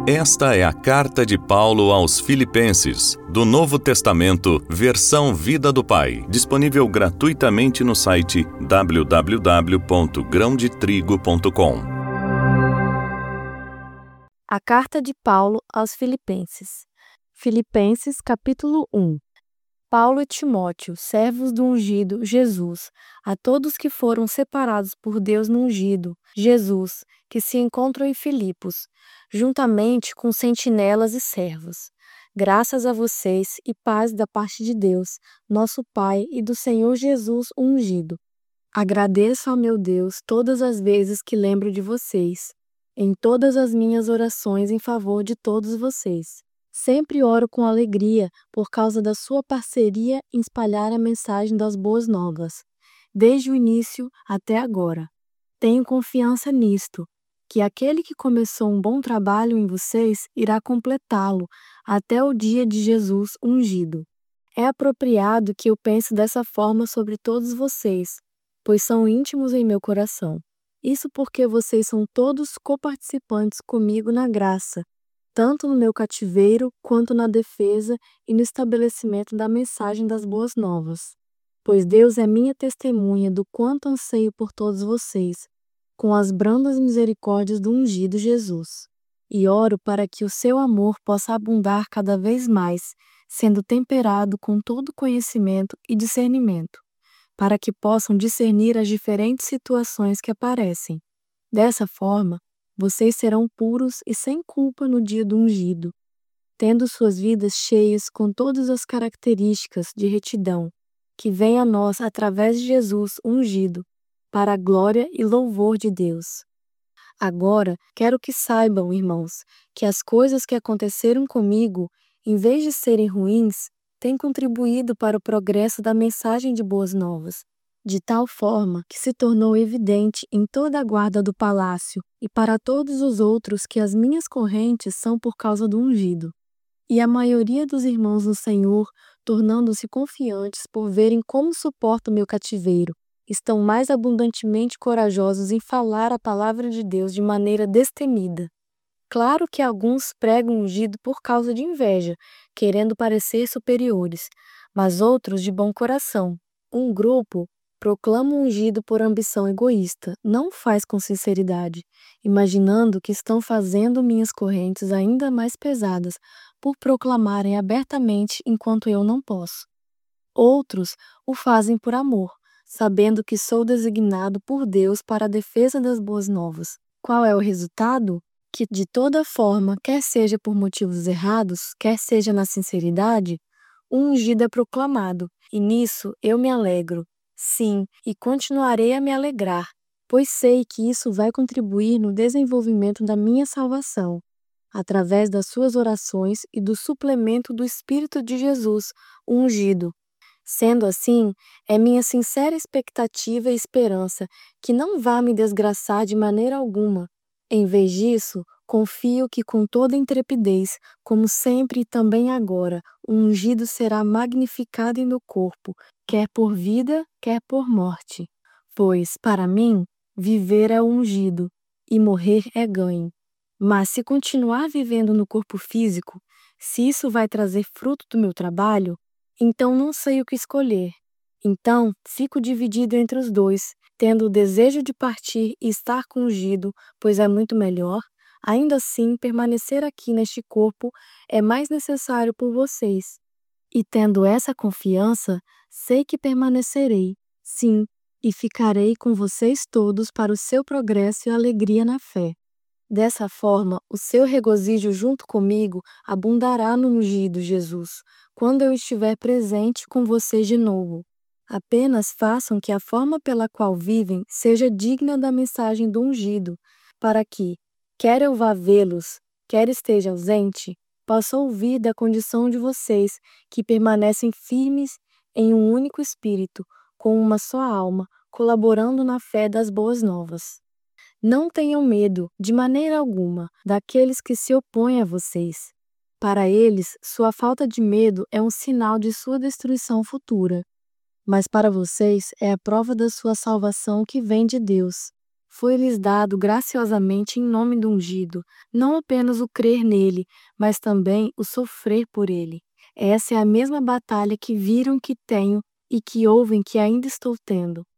Esta é a Carta de Paulo aos Filipenses, do Novo Testamento, versão Vida do Pai, disponível gratuitamente no site www.grãodetrigo.com. A Carta de Paulo aos Filipenses. Filipenses, capítulo 1. Paulo e Timóteo, servos do ungido Jesus, a todos que foram separados por Deus no ungido, Jesus, que se encontram em Filipos, juntamente com sentinelas e servos. Graças a vocês e paz da parte de Deus, nosso Pai, e do Senhor Jesus ungido. Agradeço ao meu Deus todas as vezes que lembro de vocês, em todas as minhas orações em favor de todos vocês. Sempre oro com alegria por causa da sua parceria em espalhar a mensagem das boas novas, desde o início até agora. Tenho confiança nisto, que aquele que começou um bom trabalho em vocês irá completá-lo até o dia de Jesus ungido. É apropriado que eu pense dessa forma sobre todos vocês, pois são íntimos em meu coração. Isso porque vocês são todos coparticipantes comigo na graça, tanto no meu cativeiro quanto na defesa e no estabelecimento da mensagem das boas novas. Pois Deus é minha testemunha do quanto anseio por todos vocês, com as brandas misericórdias do ungido Jesus. E oro para que o seu amor possa abundar cada vez mais, sendo temperado com todo conhecimento e discernimento, para que possam discernir as diferentes situações que aparecem. Dessa forma, vocês serão puros e sem culpa no dia do ungido, tendo suas vidas cheias com todas as características de retidão, que vem a nós através de Jesus ungido, para a glória e louvor de Deus. Agora, quero que saibam, irmãos, que as coisas que aconteceram comigo, em vez de serem ruins, têm contribuído para o progresso da mensagem de boas novas, de tal forma que se tornou evidente em toda a guarda do palácio e para todos os outros que as minhas correntes são por causa do ungido. E a maioria dos irmãos no Senhor, tornando-se confiantes por verem como suporto meu cativeiro, estão mais abundantemente corajosos em falar a palavra de Deus de maneira destemida. Claro que alguns pregam o ungido por causa de inveja, querendo parecer superiores, mas outros de bom coração. Um grupo proclama o ungido por ambição egoísta, não faz com sinceridade, imaginando que estão fazendo minhas correntes ainda mais pesadas por proclamarem abertamente enquanto eu não posso. Outros o fazem por amor, sabendo que sou designado por Deus para a defesa das boas novas. Qual é o resultado? Que de toda forma, quer seja por motivos errados, quer seja na sinceridade, o ungido é proclamado, e nisso eu me alegro. Sim, e continuarei a me alegrar, pois sei que isso vai contribuir no desenvolvimento da minha salvação, através das suas orações e do suplemento do Espírito de Jesus, o ungido. Sendo assim, é minha sincera expectativa e esperança que não vá me desgraçar de maneira alguma. Em vez disso, confio que com toda intrepidez, como sempre e também agora, o ungido será magnificado em meu corpo, quer por vida, quer por morte. Pois, para mim, viver é o ungido, e morrer é ganho. Mas se continuar vivendo no corpo físico, se isso vai trazer fruto do meu trabalho, então não sei o que escolher. Então, fico dividido entre os dois, tendo o desejo de partir e estar com o ungido, pois é muito melhor. Ainda assim, permanecer aqui neste corpo é mais necessário por vocês. E tendo essa confiança, sei que permanecerei, sim, e ficarei com vocês todos para o seu progresso e alegria na fé. Dessa forma, o seu regozijo junto comigo abundará no ungido Jesus, quando eu estiver presente com vocês de novo. Apenas façam que a forma pela qual vivem seja digna da mensagem do ungido, para que, quer eu vá vê-los, quer esteja ausente, possa ouvir da condição de vocês, que permanecem firmes em um único espírito, com uma só alma, colaborando na fé das boas novas. Não tenham medo, de maneira alguma, daqueles que se opõem a vocês. Para eles, sua falta de medo é um sinal de sua destruição futura. Mas para vocês é a prova da sua salvação que vem de Deus. Foi-lhes dado graciosamente em nome do ungido, não apenas o crer nele, mas também o sofrer por ele. Essa é a mesma batalha que viram que tenho e que ouvem que ainda estou tendo.